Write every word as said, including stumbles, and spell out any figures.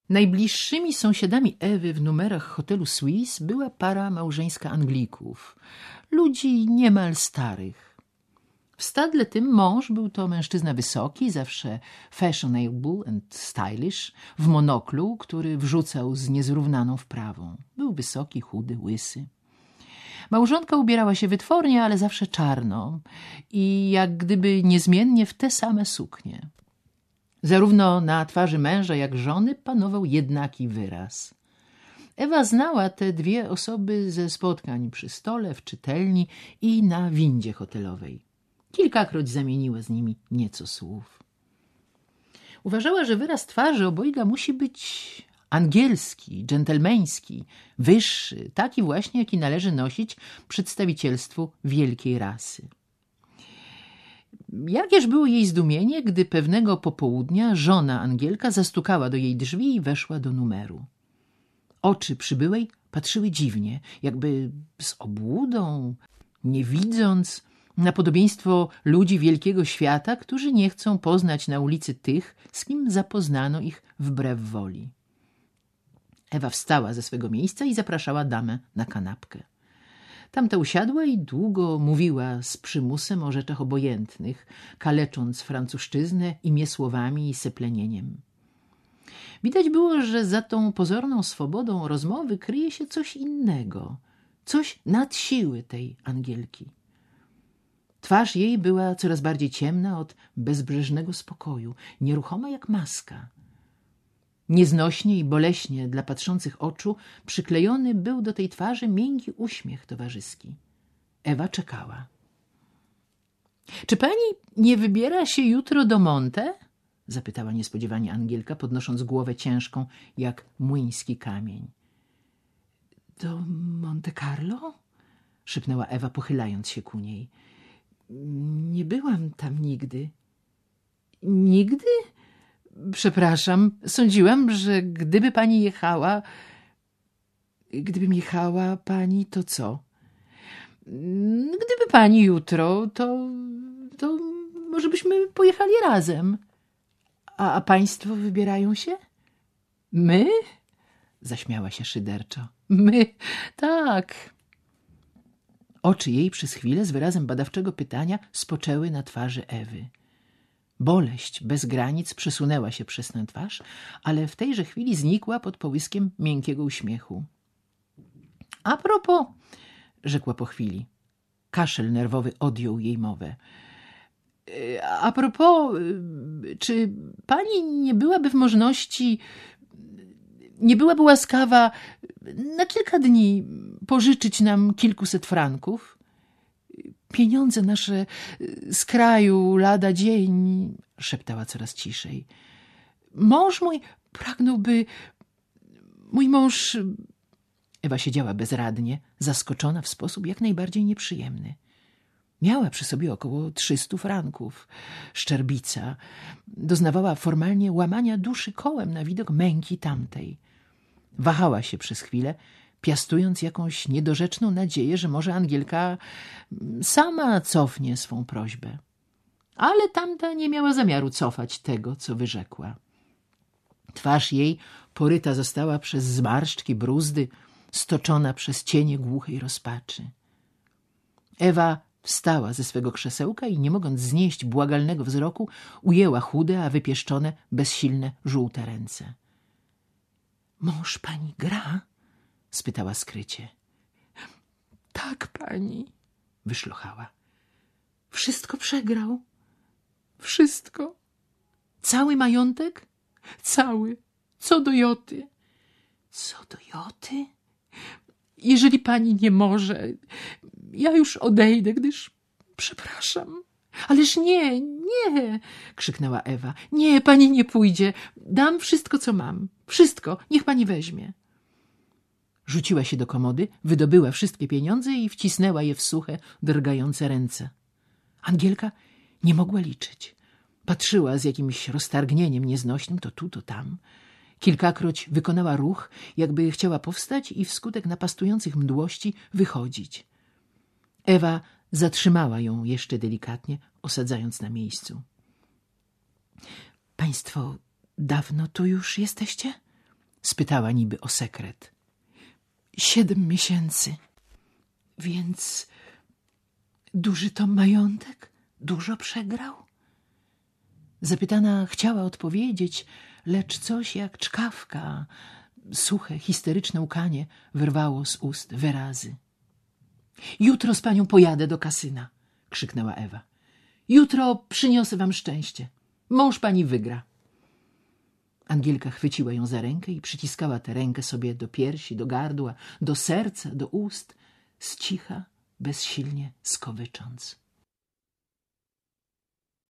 Najbliższymi sąsiadami Ewy w numerach hotelu Swiss była para małżeńska Anglików, ludzi niemal starych. W stadle tym mąż był to mężczyzna wysoki, zawsze fashionable and stylish, w monoklu, który wrzucał z niezrównaną wprawą. Był wysoki, chudy, łysy. Małżonka ubierała się wytwornie, ale zawsze czarno i jak gdyby niezmiennie w te same suknie. Zarówno na twarzy męża, jak żony panował jednaki wyraz. Ewa znała te dwie osoby ze spotkań przy stole, w czytelni i na windzie hotelowej. Kilkakroć zamieniła z nimi nieco słów. Uważała, że wyraz twarzy obojga musi być angielski, dżentelmeński, wyższy, taki właśnie, jaki należy nosić przedstawicielstwu wielkiej rasy. Jakież było jej zdumienie, gdy pewnego popołudnia żona Angielka zastukała do jej drzwi i weszła do numeru. Oczy przybyłej patrzyły dziwnie, jakby z obłudą, nie widząc, na podobieństwo ludzi wielkiego świata, którzy nie chcą poznać na ulicy tych, z kim zapoznano ich wbrew woli. Ewa wstała ze swego miejsca i zapraszała damę na kanapkę. Tamta usiadła i długo mówiła z przymusem o rzeczach obojętnych, kalecząc francuszczyznę imię słowami i seplenieniem. Widać było, że za tą pozorną swobodą rozmowy kryje się coś innego, coś nad siły tej Angielki. Twarz jej była coraz bardziej ciemna od bezbrzeżnego spokoju, nieruchoma jak maska. Nieznośnie i boleśnie dla patrzących oczu przyklejony był do tej twarzy miękki uśmiech towarzyski. Ewa czekała. — Czy pani nie wybiera się jutro do Monte? — zapytała niespodziewanie Angielka, podnosząc głowę ciężką jak młyński kamień. — Do Monte Carlo? — szepnęła Ewa, pochylając się ku niej. — Nie byłam tam nigdy. — Nigdy? Przepraszam, sądziłam, że gdyby pani jechała... Gdybym jechała pani, to co? Gdyby pani jutro, to... to może byśmy pojechali razem. A, a państwo wybierają się? My? Zaśmiała się szyderczo. My? Tak. Oczy jej przez chwilę z wyrazem badawczego pytania spoczęły na twarzy Ewy. Boleść bez granic przesunęła się przez tę twarz, ale w tejże chwili znikła pod połyskiem miękkiego uśmiechu. — A propos — rzekła po chwili. Kaszel nerwowy odjął jej mowę. — A propos, czy pani nie byłaby w możności, nie byłaby łaskawa na kilka dni pożyczyć nam kilkuset franków? Pieniądze nasze z kraju lada dzień — szeptała coraz ciszej. Mąż mój pragnąłby... Mój mąż... Ewa siedziała bezradnie, zaskoczona w sposób jak najbardziej nieprzyjemny. Miała przy sobie około trzystu franków. Szczerbica doznawała formalnie łamania duszy kołem na widok męki tamtej. Wahała się przez chwilę, piastując jakąś niedorzeczną nadzieję, że może Angielka sama cofnie swą prośbę. Ale tamta nie miała zamiaru cofać tego, co wyrzekła. Twarz jej poryta została przez zmarszczki, bruzdy, stoczona przez cienie głuchej rozpaczy. Ewa wstała ze swego krzesełka i, nie mogąc znieść błagalnego wzroku, ujęła chude, a wypieszczone, bezsilne, żółte ręce. — Mąż pani gra? — spytała skrycie. — Tak, pani — wyszlochała. — Wszystko przegrał? — Wszystko. — Cały majątek? — Cały. Co do joty. — Co do joty? — Jeżeli pani nie może, ja już odejdę, gdyż... Przepraszam. — Ależ nie, nie! — krzyknęła Ewa. — Nie, pani nie pójdzie. Dam wszystko, co mam. Wszystko. Niech pani weźmie. Rzuciła się do komody, wydobyła wszystkie pieniądze i wcisnęła je w suche, drgające ręce. Angielka nie mogła liczyć. Patrzyła z jakimś roztargnieniem nieznośnym to tu, to tam. Kilkakroć wykonała ruch, jakby chciała powstać i wskutek napastujących mdłości wychodzić. Ewa zatrzymała ją jeszcze delikatnie, osadzając na miejscu. — Państwo dawno tu już jesteście? Spytała niby o sekret. Siedem miesięcy. Więc duży to majątek? Dużo przegrał? Zapytana chciała odpowiedzieć, lecz coś jak czkawka, suche, histeryczne łkanie wyrwało z ust wyrazy. Jutro z panią pojadę do kasyna, krzyknęła Ewa. Jutro przyniosę wam szczęście. Mąż pani wygra. Angielka chwyciła ją za rękę i przyciskała tę rękę sobie do piersi, do gardła, do serca, do ust, z cicha, bezsilnie skowycząc.